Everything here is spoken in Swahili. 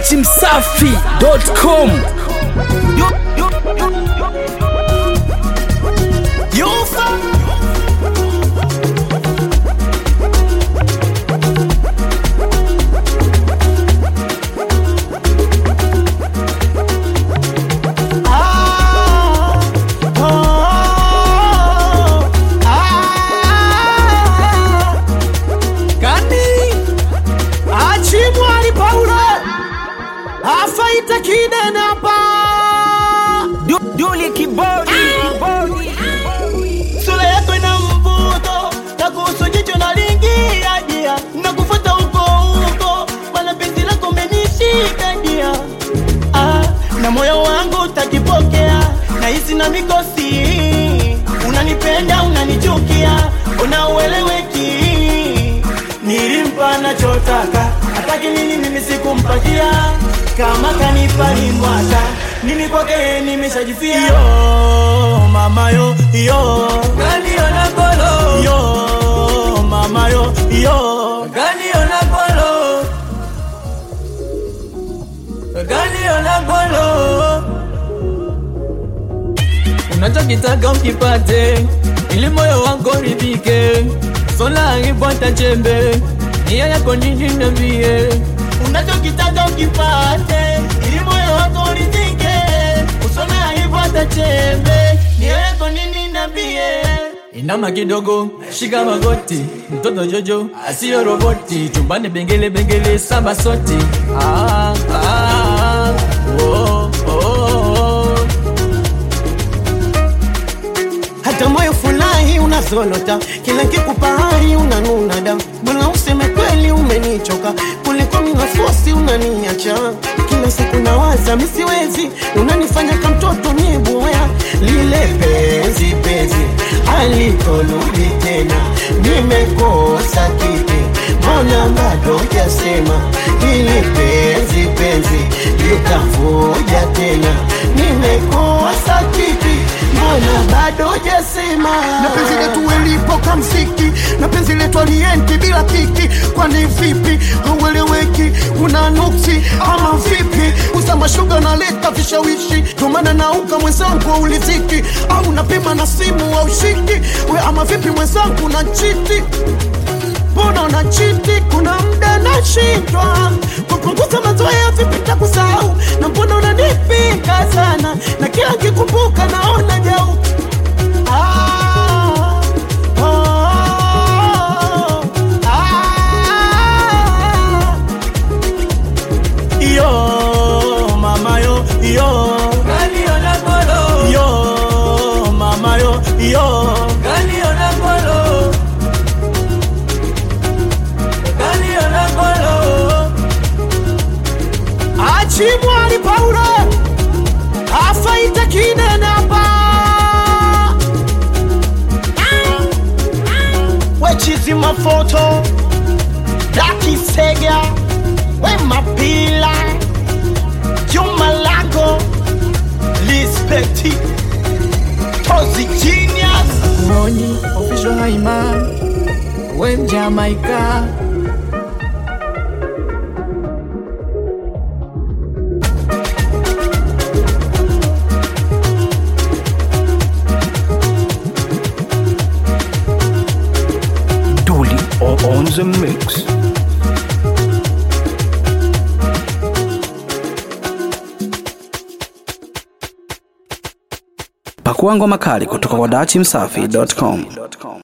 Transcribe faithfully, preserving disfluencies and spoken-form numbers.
dati msafi dot com. Yo, yo, yo, yo, yo, Afaita kidena pa Duli kibodi, kibodi. Sura yako ina mvuto, na kuhusu jicho na lingi ajia, na kufuata uko uko, wala penzi lako menishika dia. Ah, na moyo wangu takipokea, na hisi na mikosi. Unanipenda, unanichukia, unaueleweki. Nilimpa nachotaka, hataki nini mimi sikumpatia. Kama kanipa ni mwaka, nini kwake nimeshajifia. Yo, mama yo, yo gani ona kolo. Yo, mama yo, yo gani ona kolo. Gani ona kolo. Unachokitaka ukipate, ili moyo wako ridhike. Sola akipata chembe, nia yako nini niambie. Unachokitaka ukipate, ili moyo wako uridhike. Usona hivyo chembe, nia yako nini niambie. Inama kidogo, shika magoti, mtoto Jojo, asiyo roboti. Chumbani bengele bengele samba soti. Ah, ah, oh, oh, oh. hata moyo fulahi unazolota, kila kikupahari unanuna da. Bwana useme kweli umenichoka, kuliko minafosi unaniacha. Kila siku nawaza misiwezi, unanifanya kama mtoto nibuya. Lile penzi penzi halitoludi tena, nimekosa kipi, mbona bado jasema. Lile penzi penzi litavuja tena, nimekosa kipi, mbona bado jasema. Na penzi letu welipo kamsiki, na penzi letu alienti bila kiki. Kwani vipi, haueleweki, una nuksi ama vipi. Usama shuga na leta vishawishi, tumana na uka mwenzangu uliziki. Au napima na simu au shiki, we ama vipi mwenzangu na chiti. Mbona na chiti, kuna mda na shindwa kupunguza mazoea vipi takusahau. Na mbona unanipika sana, na kila kikumbuka naona jau. Ah, oh, ah. Yo, mama yo, yo Gani ona kolo. Yo, mama yo, yo Gani ona kolo. Gani ona kolo. Achimwali Paulo afaita kidena pa Wechizi mafoto Daki Sega We mapila Juma Lago Lispecti Tozi Genius Moni, official Haiman, Wem Jamaica. Duli on the mix. Pakua ngoma kali kutoka kwa dati msafi dot com.